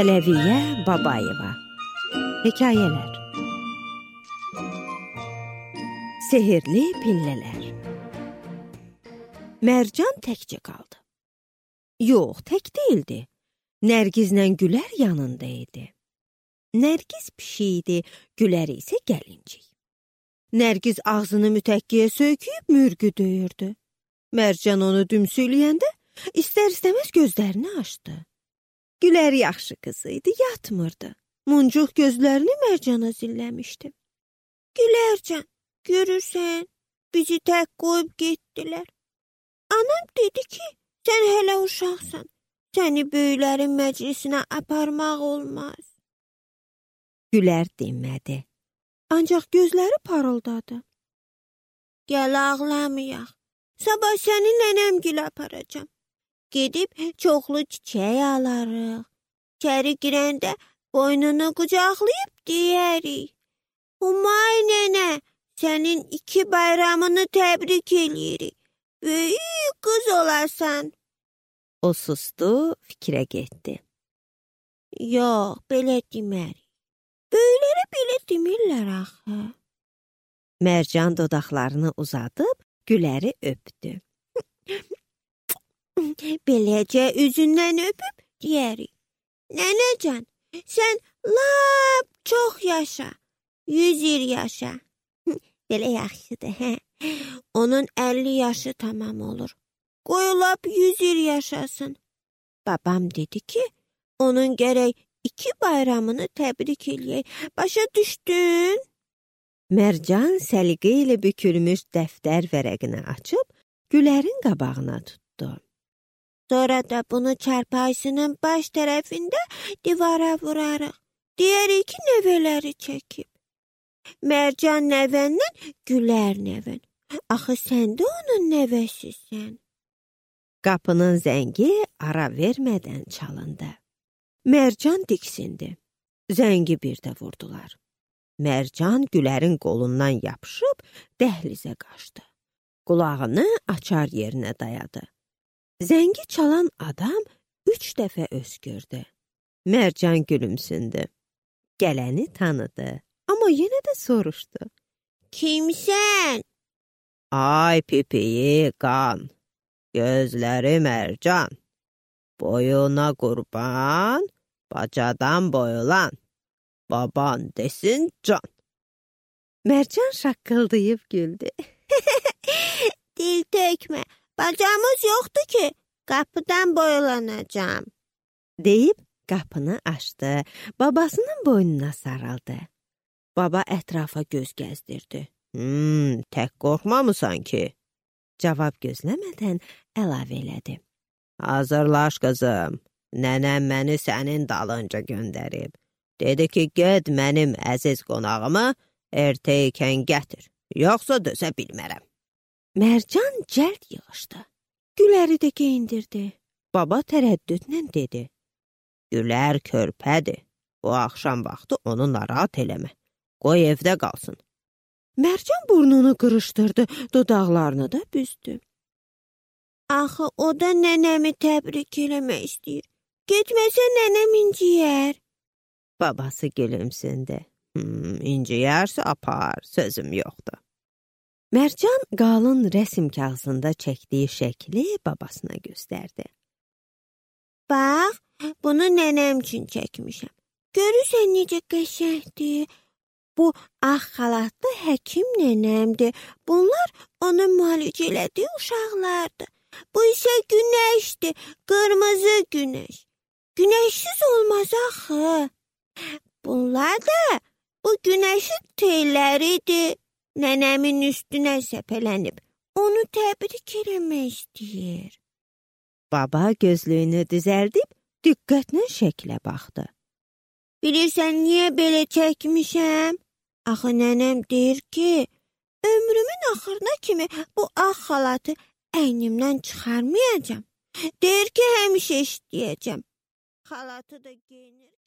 Ələviyyə Babayeva. Hekayələr. Sehirli pillələr. Mərcan təkcə qaldı. Yox, tək deyildi. Nərgizlə Gülər yanında idi. Nərgiz pişik idi, Gülər isə gəlincik. Nərgiz ağzını mütəkkiyə söyküyüb mürgü döyürdü. Mərcan onu dümsüyləyəndə istər-istəməz gözlərini açdı. Gülər yaxşı qız idi, yatmırdı. Muncuq gözlərini Mərcana zilləmişdi. Gülərcan, görürsən, bizi tək qoyub getdilər. Anam dedi ki, sən hələ uşaqsan, səni böyüklərin məclisinə aparmaq olmaz. Gülər demədi, ancaq gözləri parıldadı. Gəl ağlamayaq, sabah səni nənəmgilə aparacam. Gedib çoxlu çiçək alarıq. İçəri girəndə boynunu qucaqlayıb deyərik. Humay nənə, sənin 2 bayramını təbrik eləyirik. Böyük qız olasan. O sustu, fikrə getdi. Yox, belə demərik. Böyüklərə belə demirlər axı. Mərcan dodaqlarını uzadıb Güləri öpdü. Beləcə üzündən öpüb deyərik. Nənəcan, sən lap çox yaşa, 100 il yaşa. Belə yaxşıdır, hə? Onun 50 yaşı tamam olur. Qoy lap 100 il yaşasın. Babam dedi ki, onun gərək 2 bayramını təbrik eləyək. Başa düşdün? Mərcan səliqə ilə bükülmüş dəftər vərəqini açıb Gülərin qabağına tutdu. Sonra da bunu çarpayısının baş tərəfində divara vurarıq. Deyərik ki, nəvələri çəkib. Mərcan nəvəndən Gülər nəvən. Axı sən də onun nəvəsisən. Qapının zəngi ara vermədən çalındı. Mərcan diksindi. Zəngi bir də vurdular. Mərcan Gülərin qolundan yapışıb dəhlizə qaçdı. Qulağını açar yerinə dayadı. Zəngi çalan adam 3 dəfə öskürdü. Mərcan gülümsündü. Gələni tanıdı, amma yenə də soruşdu. Kimsən? Ay pipiyi qan, gözləri Mərcan, boyuna qurban, bacadan boyulan, baban desin can. Mərcan şaqqıldayıb güldü. Dil tökmə. Bacamız yoxdur ki, qapıdan boylanacam. Deyib qapını açdı, babasının boynuna sarıldı. Baba ətrafa göz gəzdirdi. Tək qorxmamısan ki? Cavab gözləmədən əlavə elədi. Hazırlaş qızım, nənəm məni sənin dalınca göndərib. Dedi ki, ged mənim əziz qonağımı ertəykən gətir, yoxsa dözə bilmərəm. Mərcan cəld yığışdı. Güləri də geyindirdi. Baba tərəddüdlə dedi. Gülər körpədir. Bu axşam vaxtı onu narahat eləmə. Qoy evdə qalsın. Mərcan burnunu qırışdırdı, dodaqlarını da büzdü. Axı o da nənəmi təbrik eləmək istəyir. Getməsə nənəm inciyər. Babası gülümsündü. İnciyərsə apar, sözüm yoxdur. Mərcan qalın rəsm kağızında çəkdiyi şəkli babasına göstərdi. Bax, bunu nənəm üçün çəkmişəm. Görürsən necə qəşəngdir? Bu ağ xalatlı həkim nənəmdir. Bunlar onun müalicə elədiyi uşaqlardır. Bu isə günəşdir, qırmızı günəş. Günəşsiz olmaz axı. Bunlar da bu günəşin telləridir. Nənəmin üstünə səpələnib, onu təbrik eləmək istəyir. Baba gözlüyünü düzəldib, diqqətlə şəklə baxdı. Bilirsən, niyə belə çəkmişəm? Axı nənəm deyir ki, ömrümün axırına kimi bu ağ xalatı əynimdən çıxarmayacam. Deyir ki, həmişə işləyəcəm. Xalatı da geyinir.